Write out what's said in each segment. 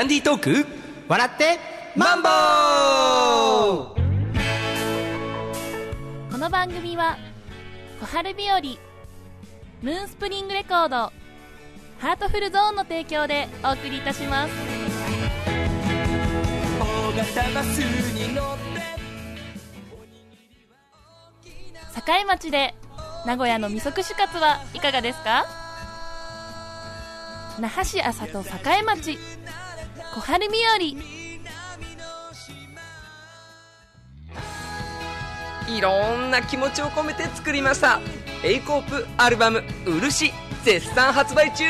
ンディートーク笑ってマンボウ。 この番組は小春日和ムーンスプリングレコードハートフルゾーンの提供でお送りいたします。 大型バスに乗って堺町で名古屋の味噌串カツはいかがですか？那覇市安里堺町小春日和。 いろんな気持ちを込めて作りました A コープアルバム漆、絶賛発売中。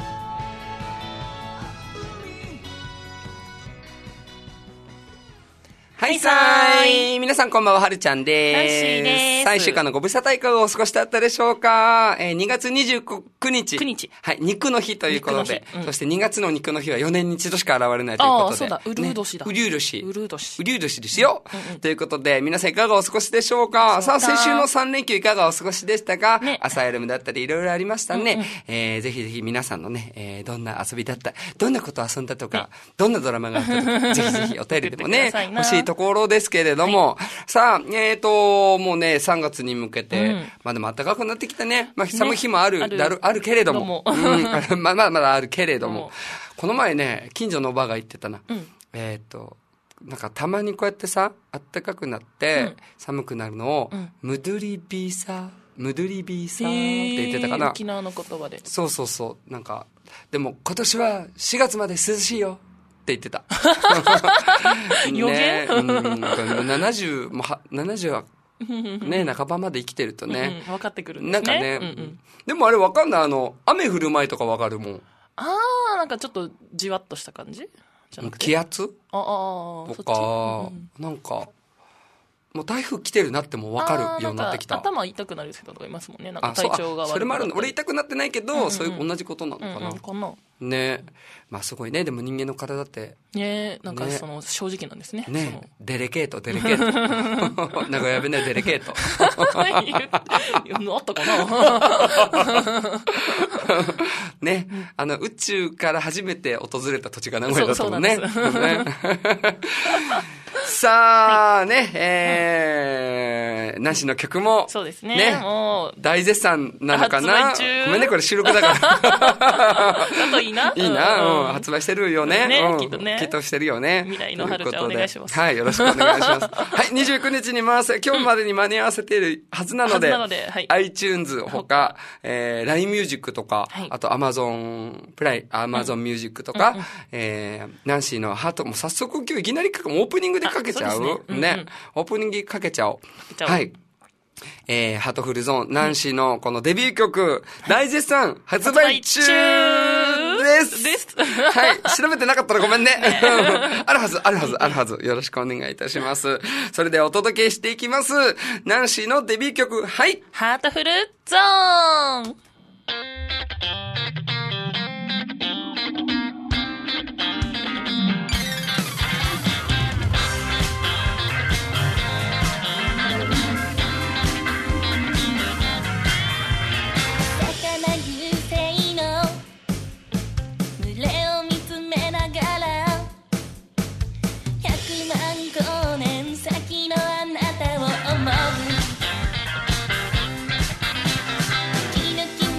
はいさーい、皆さんこんばんは、はるちゃんでナンシーです。 3週間のご無沙汰いかがお過ごしだったでしょうか。2月29日。 9日。 はい、肉の日ということで、そして2月の肉の日は4年に一度しか現れないということで。 そうだ、うるう年だ。 うりゅう年。 うるう年。 うりゅう年ですよ。ということで、皆さんいかがお過ごしでしょうか。さあ、先週の3連休いかがお過ごしでしたか。 ね、 朝エルムだったりいろいろありましたね。ぜひぜひ皆さんのね、どんな遊びだった、どんなことを遊んだとか、どんなドラマがあったとか、ぜひぜひお便りでもね、欲しいところですけれども、さあ、もうね、3月に向けて、まあでも暖かくなってきたね。まあ、寒い日もあるけれども。まだあるけれども。この前ね、近所のおばが言ってたな。なんかたまにこうやってさ、暖かくなって、寒くなるのを、ムドゥリビーサーって言ってたかな。 沖縄の言葉で。 そう。なんか、でも今年は4月まで涼しいよ。って言ってた。 予言 70はね、半ばまで生きてるとね。 分かってくるんですね。 なんかね、でもあれ分かんない。雨降る前とか分かるもん。 なんかちょっとじわっとした感じじゃなくて。 気圧とか、なんか、もう台風来てるなっても分かるようになってきた。 頭痛くなる人とかいますもんね。なんか体調が悪い。 それもあるの。俺痛くなってないけど、そういう同じことなのかな。 かな。 ね。まあすごいね。でも人間の体って。 ね、なんか正直なんですね。 ね。デレケート。名古屋弁でデレケート。 あったかな。 ね。宇宙から初めて訪れた土地が名古屋だったもんね。さあ、ね、なしの曲も、 そうですね。もう、 大絶賛なのかな。ごめんね、これ収録だから。 だといいな。 いいな、発売してるよね。 きっとね。 きっとしてるよね。 未来の春ちゃんお願いします。 はい、よろしくお願いします。はい、29日に回せ、今日までに間に合わせているはずなので、iTunes ほか、LINE ミュージックとか、あと Amazon プライ、Amazon ミュージックとか、ナンシーのハート、もう早速今日いきなりオープニングでかけちゃうね。オープニングかけちゃおう。はい。ハートフルゾーン、ナンシーのこのデビュー曲、大絶賛発売中です。はい。調べてなかったらごめんね。あるはず。よろしくお願いいたします。それではお届けしていきます。ナンシーのデビュー曲、はい。 ハートフルゾーン。 息抜き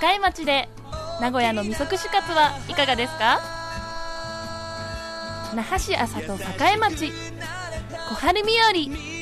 堺町で名古屋の味噌串カツはいかがですか？那覇市安里堺町小春日和。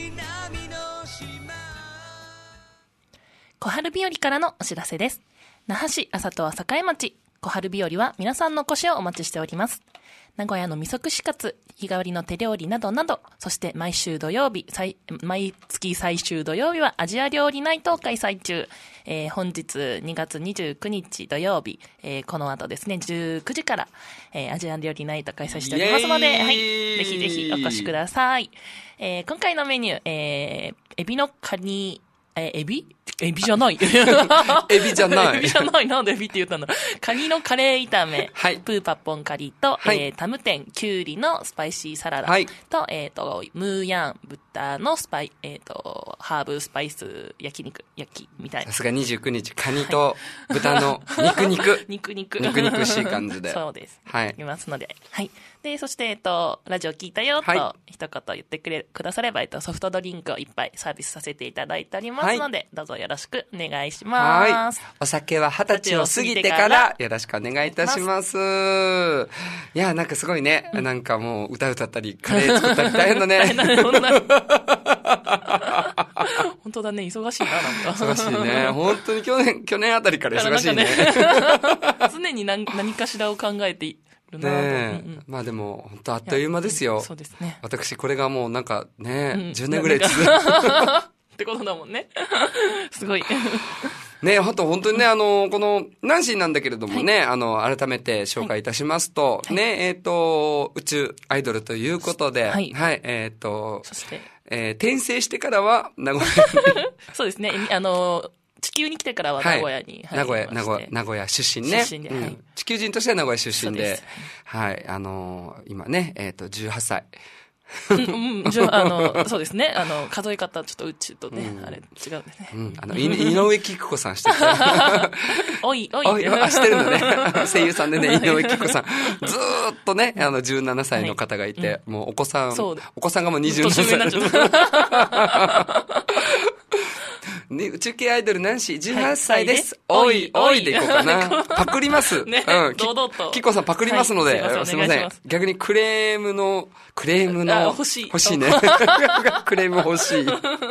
小春日和からのお知らせです。那覇市安里堺町小春日和は皆さんのお越しをお待ちしております。名古屋の味噌串カツ、日替わりの手料理などなど、そして毎週土曜日、毎月最終土曜日はアジア料理ナイトを開催中。本日2月29日土曜日、この後ですね、19時から、アジア料理ナイト開催しておりますので、はい、ぜひぜひお越しください。今回のメニュー、エビのカニ、エビじゃない。 エビじゃない。 エビじゃない。なんでエビって言ったんだ。カニのカレー炒め、 はい、 プーパッポンカリーと、はい、タムテン、キュウリのスパイシーサラダ、はい、と、ムーヤン、豚のハーブスパイス焼きみたいな。 さすが29日、カニと豚の肉肉しい感じで。 そうです。 はい。 いますので。はい。で、そして、ラジオ聞いたよ、と、一言言ってくだされば、ソフトドリンクをいっぱいサービスさせていただいておりますので、はい、どうぞよろしくお願いします。 はい。お酒は20歳を過ぎてからよろしくお願いいたします。いや、なんかすごいね。なんかもう歌ったり、カレー作ったり大変だね。 本当だね、忙しいな、なんか。 忙しいね。本当に去年あたりから忙しいね。 常に何かしらを考えているな。 ねえ。まあでも、本当あっという間ですよ。 そうですね。 私、これがもうなんかね、10年ぐらい続く。 ってことだもんね。すごい。 ね、本当にね、この、ナンシーなんだけれどもね、改めて紹介いたしますと、ね、宇宙アイドルということで、はい、そして、転生してからは、名古屋に。 そうですね、地球に来てからは名古屋に入りまして、 名古屋出身ね。 出身で、はい、 地球人としては名古屋出身で、はい、今ね、18歳。 そうですね。数え方、ちょっとうちとね、あれ、違うんですね。 井上貴子さんしてる。 おい。 してるんだね。声優さんでね、井上貴子さん。ずーっとね、17歳の方がいて、もうお子さんがもう27歳。宇宙系アイドルナンシー18歳です。おいでいこうかな。パクります。 ね、堂々と。 キコさんパクりますので、すいません。逆にクレームの、 欲しいね。クレーム欲しい。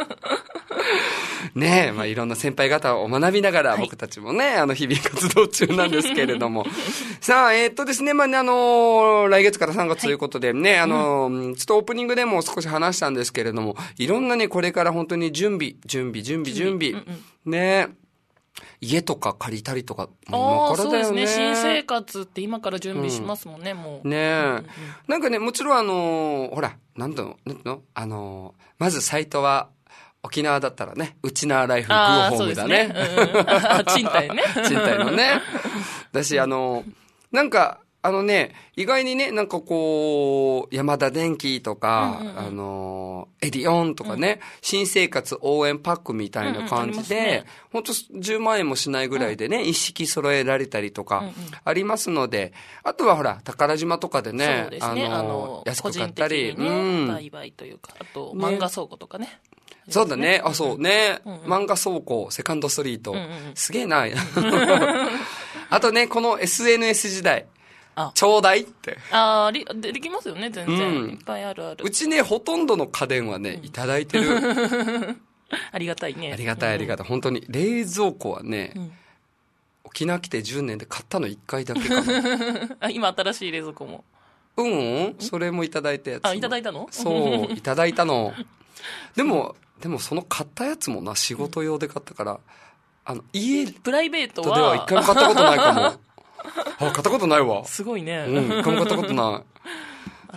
ねえ、まあいろんな先輩方を学びながら、僕たちもね、日々活動中なんですけれども。さあ、ですね、まあね、来月から3月ということでね、ちょっとオープニングでも少し話したんですけれども、いろんなね、これから本当に準備。ね家とか借りたりとか、 今からだよね。そうですね。新生活って今から準備しますもんね、もう。 ねえ。なんかね、もちろんほら、なんていうのまずサイトは、沖縄だったらね、ウチナーライフグーホームだね。 賃貸ね。 賃貸のね。だし、なんか、意外にね、なんかこう、ヤマダ電機とか、エディオンとかね、新生活応援パックみたいな感じで、ほんと10万円もしないぐらいでね、一式揃えられたりとか、ありますので、あとはほら、宝島とかでね、安く買ったり、 売買というか、あと、漫画倉庫とかね。 そうだね。そうね。漫画倉庫、セカンドストリート。すげえな。あとね、この SNS 時代。ちょうだいって。 できますよね、全然。いっぱいある。 うちね、ほとんどの家電はね、いただいてる。 ありがたいね。 ありがたい。本当に。冷蔵庫はね、沖縄来て10年で買ったの1回だけかな。 今新しい冷蔵庫も。 それもいただいたやつ。 いただいたの？ そう、いただいたの。でもその買ったやつもな、仕事用で買ったから、 プライベートでは一回も買ったことないかも。買ったことないわ。 すごいね。 一回も買ったことない。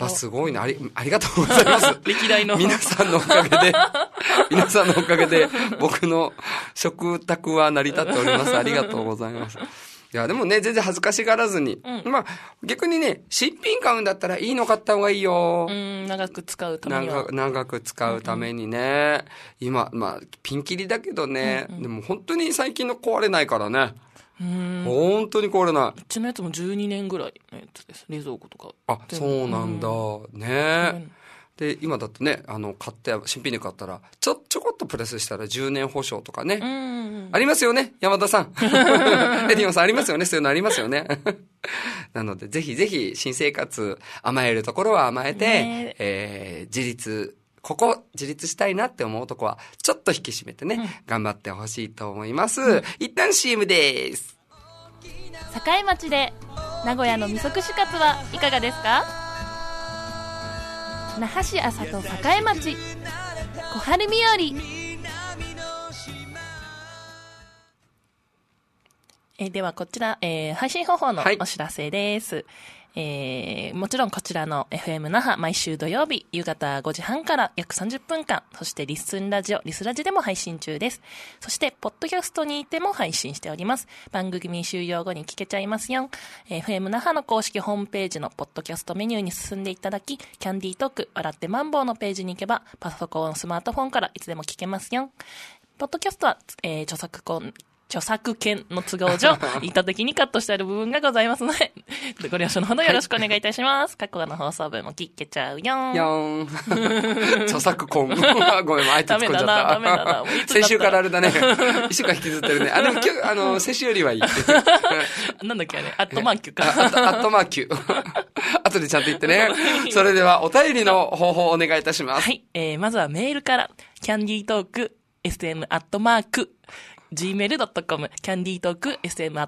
すごいね。ありがとうございます。 歴代の。 皆さんのおかげで、僕の食卓は成り立っております。ありがとうございます。いや、でもね、全然恥ずかしがらずに。まあ、逆にね、新品買うんだったらいいの買った方がいいよ。 長く使うためには。 長く使うためにね。今、まあ、ピンキリだけどね。でも本当に最近の壊れないからね。本当に壊れない。 うちのやつも12年ぐらいのやつです。冷蔵庫とか。 そうなんだ。ねで、今だとね、新品で買ったら、ちょこっとプレスしたら10年保証とかね。ありますよね、山田さん。エディオンさんありますよね、そういうのありますよね。なので、ぜひぜひ、新生活、甘えるところは甘えて、自立したいなって思うとこは、ちょっと引き締めてね、頑張ってほしいと思います。一旦 CM です。 境町で、名古屋のみそ串カツはいかがですか？那覇市安里栄町小春日和。ではこちら、配信方法のお知らせです。もちろんこちらの FM 那覇毎週土曜日夕方5時半から約30分間、そしてリスラジでも配信中です。そしてポッドキャストにても配信しております。番組終了後に聞けちゃいますよ。FM 那覇の公式ホームページのポッドキャストメニューに進んでいただき、キャンディートーク笑ってマンボウのページに行けばパソコンスマートフォンからいつでも聞けますよ。ポッドキャストは、著作権の都合上、意図的にカットしてある部分がございますので、ご了承のほどよろしくお願いいたします。過去の放送分も聞けちゃうよん。 著作権。ごめん、相手突っ込んじゃった。 ダメだな。 先週からあれだね。一週間引きずってるね。でも今日、先週よりはいい。 なんだっけね、アットマーキュか。 アットマーキュ。後でちゃんと言ってね。それでは、お便りの方法をお願いいたします。 はい。まずはメールから、キャンディートーク、sm@gmail.com、キャンディートーク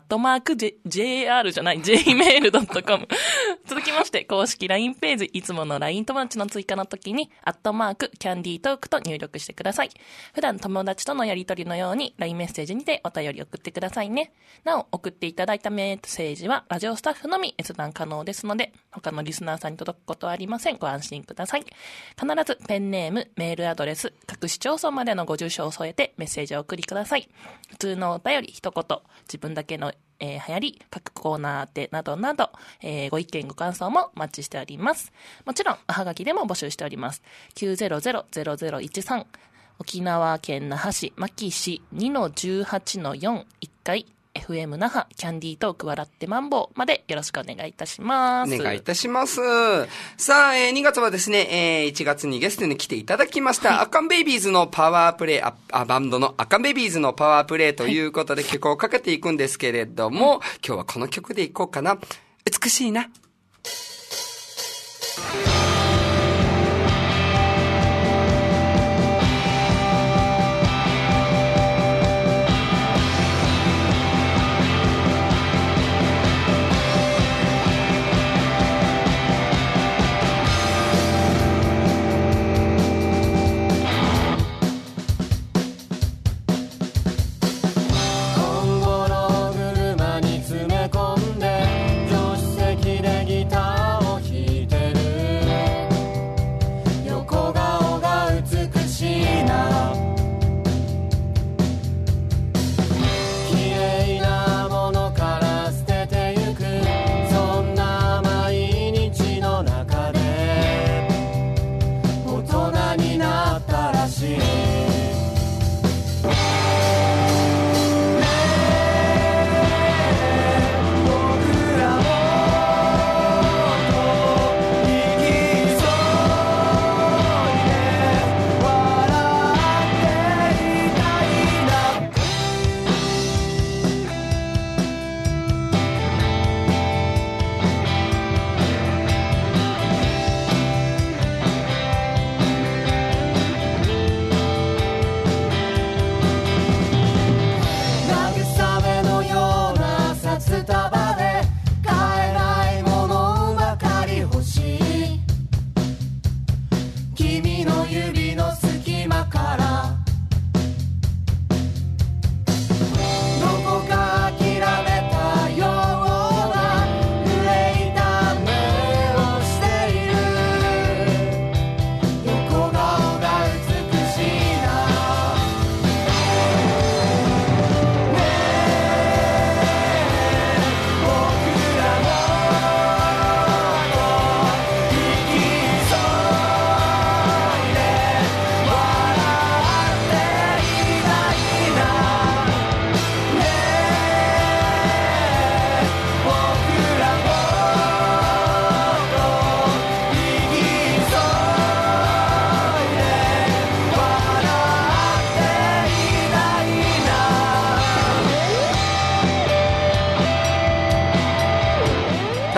sm@jr.gmail.com。続きまして、公式 LINE ページ、いつもの LINE 友達の追加の時に、キャンディートークと入力してください。普段友達とのやりとりのように LINE メッセージにてお便り送ってくださいね。なお、送っていただいたメッセージは、ラジオスタッフのみ閲覧可能ですので、他のリスナーさんに届くことはありません。ご安心ください。必ずペンネーム、メールアドレス、各市町村までのご住所を添えてメッセージをお送りください。普通のお便り一言、自分だけの、流行り、各コーナーでなどなど、ご意見ご感想もお待ちしております。もちろん、おはがきでも募集しております。900-0013、沖縄県那覇市牧市 2-18-4 1階、FM 那覇キャンディートーク笑ってマンボウまでよろしくお願いいたします。 お願いいたします。さあ、2月はですね、1月にゲストに来ていただきました、アカンベイビーズのパワープレイ、バンドのアカンベイビーズのパワープレイということで曲をかけていくんですけれども、今日はこの曲でいこうかな。美しいな。 助手席でギターを弾いてる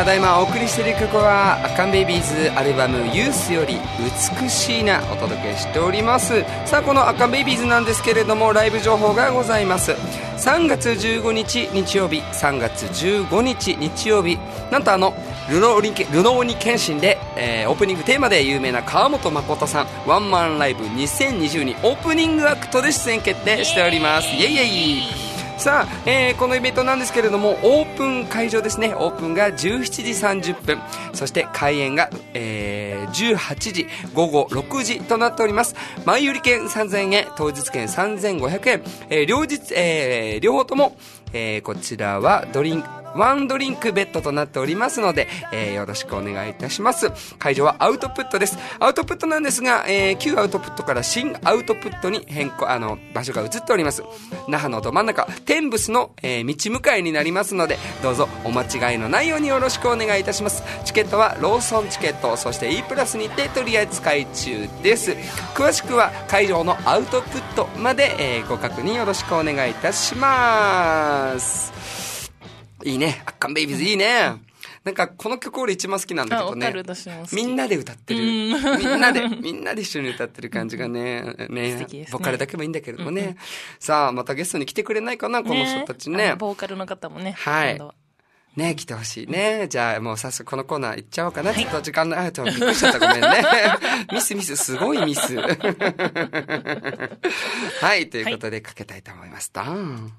だいまお送りしている曲はアカンベイビーズアルバムユースより美しいなお届けしております。さあこのアカンベイビーズなんですけれども、ライブ情報がございます。3月15日日曜日、3月15日日曜日、なんとルノーニケンシンで、オープニングテーマで有名な川本誠さんワンマンライブ2022オープニングアクトで出演決定しております。イエイイエイ。さあ、このイベントなんですけれども、オープン会場ですね。オープンが17時30分、そして開演が、18時午後6時となっております。前売り券3000円、当日券3500円、両方とも、こちらはワンドリンクベッドとなっておりますので、よろしくお願いいたします。会場はアウトプットです。アウトプットなんですが、旧アウトプットから新アウトプットに場所が移っております。那覇のど真ん中天ブスの、道向かいになりますので、どうぞお間違いのないようによろしくお願いいたします。チケットはローソンチケット、そして E プラスにて取り扱い中です。詳しくは会場のアウトプットまで、ご確認よろしくお願いいたします。いいね、アッカンベイビーズいいね。なんかこの曲俺一番好きなんだけどね。みんなで歌ってる。みんなで一緒に歌ってる感じがね、ボーカルだけもいいんだけれどもね。さあまたゲストに来てくれないかな、この人たちね。 ボーカルの方もね。 はい。ね、来てほしいね。じゃあもう早速このコーナー行っちゃおうかな。ちょっと時間ないとびっくりしちゃった、ごめんね。ミス、すごいミス。はい、ということでかけたいと思います。ドン。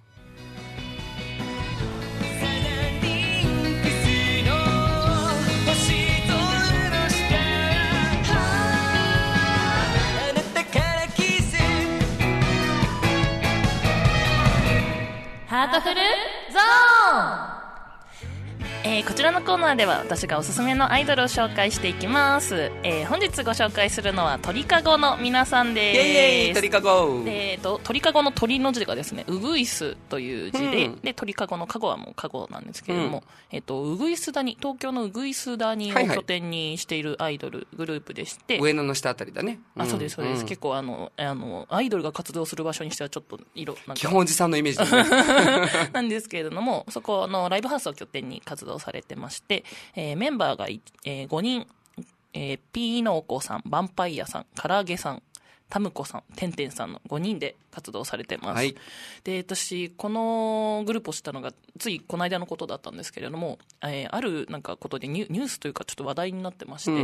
ハートフルゾーン。こちらのコーナーでは私がおすすめのアイドルを紹介していきます。本日ご紹介するのは鳥かごの皆さんです。イエイイエイ、鳥かご。鳥かごの鳥の字がですね、ウグイスという字で、で鳥かごのかごはもうかごなんですけれども、ウグイス谷、東京のウグイス谷を拠点にしているアイドルグループでして、 上野の下あたりだね。 そうですそうです。結構アイドルが活動する場所にしてはちょっと基本おじさんのイメージだね。なんですけれども、そこのライブハウスを拠点に活動されてまして、メンバーが5人、ピーノーコさん、ヴァンパイアさん、唐揚げさん、タムコさん、テンテンさんの5人で活動されてます。はい、で、私、このグループを知ったのが、ついこの間のことだったんですけれども、あるなんかことでニュースというかちょっと話題になってまして、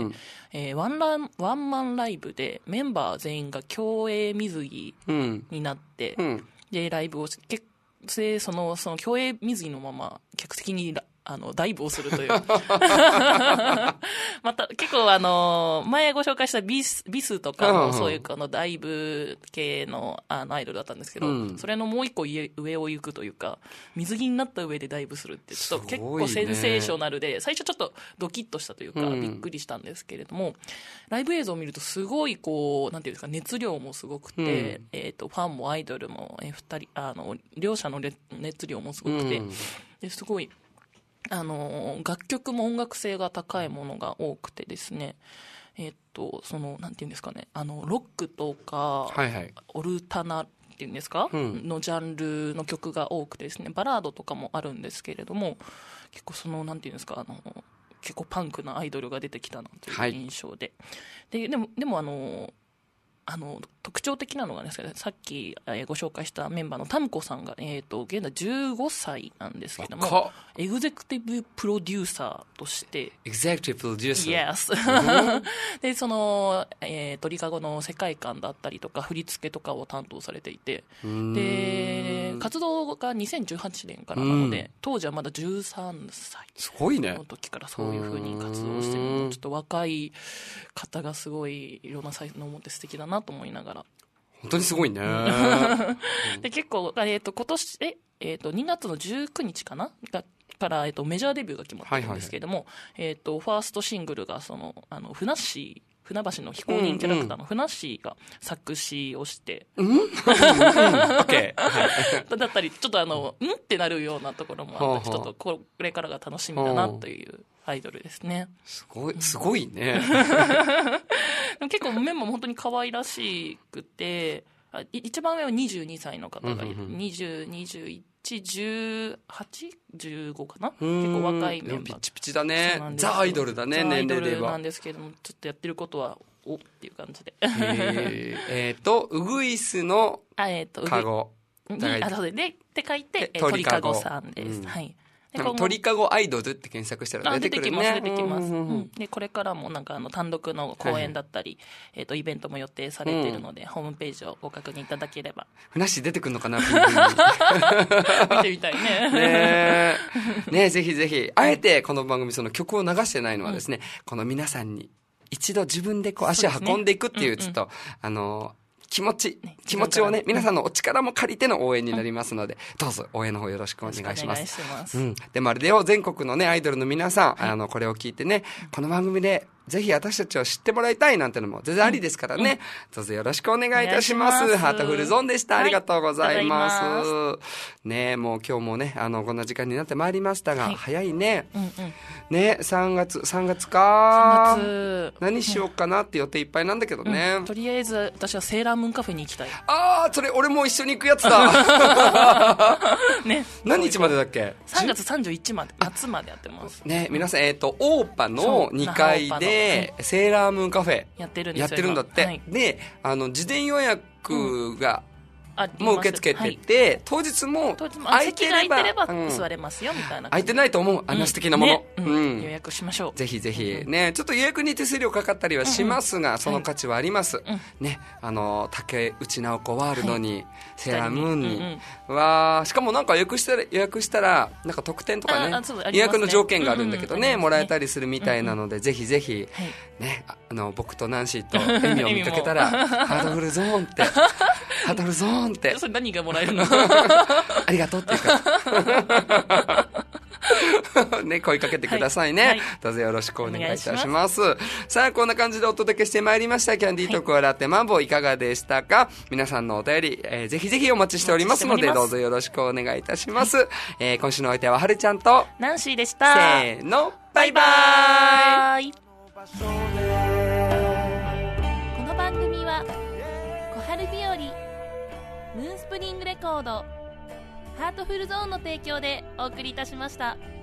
ワンマンライブでメンバー全員が競泳水着になって、で、ライブをその競泳水着のまま客席にダイブをするというまた結構前ご紹介したビスとかもそういうダイブ系のアイドルだったんですけど、それのもう一個上を行くというか、水着になった上でダイブするってちょっと結構センセーショナルで、最初ちょっとドキッとしたというか、びっくりしたんですけれども、ライブ映像を見るとすごいなんていうんですか、熱量もすごくて、ファンもアイドルも両者の熱量もすごくて、ですごい楽曲も音楽性が高いものが多くてですね、なんていうんですかね、ロックとか、オルタナっていうんですか、のジャンルの曲が多くてですね、バラードとかもあるんですけれども、結構なんていうんですか、結構パンクなアイドルが出てきたなという印象で、でも特徴的なのがですね、さっきご紹介したメンバーのタムコさんが、現在15歳なんですけども、エグゼクティブプロデューサーとして、 エグゼクティブプロデューサー、 で鳥かごの世界観だったりとか振り付けとかを担当されていて、で活動が2018年からなので、当時はまだ13歳の時からそういう風に活動してるの、ちょっと若い方がすごいいろんな才能を持って素敵だなと思いながら、 本当にすごいね。 で結構今年2月の19日かなからメジャーデビューが決まったんですけれども、ファーストシングルがふなっしー、船橋の非公認キャラクターのふなっしーが作詞をして、だったりちょっとってなるようなところもあったり、ちょっとこれからが楽しみだなというアイドルですね。 すごいね。 結構メンバーも本当に可愛らしくて、 一番上は22歳の方がいる。20、21、18、15かな、結構若いメンバー。 ピチピチだね。ザ・アイドルだね、年齢では。アイドルなんですけども、ちょっとやってることは、おっていう感じで。 ウグイスのカゴ。 そうで、って書いて、鳥かごさんです。はい。 鳥かごアイドルって検索したら出てくるね。 出てきます。で、これからもなんか単独の公演だったり、イベントも予定されているので、ホームページをご確認いただければ。 ふなっしー出てくるのかな見てみたいね。 ね、ぜひぜひ。あえてこの番組その曲を流してないのはですね、この皆さんに一度自分でこう足を運んでいくっていう、ちょっと、気持ちをね、皆さんのお力も借りての応援になりますので、どうぞ応援の方よろしくお願いします。でもあれでよ、全国のね、アイドルの皆さん、これを聞いてね、この番組で、ぜひ私たちを知ってもらいたいなんてのも全然ありですからね。どうぞよろしくお願いいたします。ハートフルゾーンでした。ありがとうございます。ね、もう今日もね、こんな時間になってまいりましたが、早いね。ね、3月か。何しようかなって予定いっぱいなんだけどね。 とりあえず私はセーラームーンカフェに行きたい。 それ俺も一緒に行くやつだ。 ね。 何日までだっけ ？3月31まで、夏までやってます。 ね、皆さん、オーパの2階で、セーラームーンカフェやってるんだって、で事前予約がもう受け付けてて、当日も空いてれば座れますよみたいな。 空いてないと思う、あんな素敵なもの。 予約しましょう。 ぜひぜひね、ちょっと予約に手数料かかったりはしますが、その価値はあります。ね、竹内直子ワールドに、セーラームーンにしかもなんか予約したらなんか特典とかね、予約の条件があるんだけどね、もらえたりするみたいなので、ぜひぜひね、僕とナンシーとエミを見かけたらハートフルゾーンってハートフルゾーンって。 それ何がもらえるの？ ありがとうっていうか。ね、声かけてくださいね。どうぞよろしくお願いいたします。さあ、こんな感じでお届けしてまいりました。キャンディートーク笑ってマンボウいかがでしたか？皆さんのお便り、ぜひぜひお待ちしておりますので、どうぞよろしくお願いいたします。今週のお相手ははるちゃんとナンシーでした。 せーの、バイバーイ。 この番組は小春日和ムーンスプリングレコードハートフルゾーンの提供でお送りいたしました。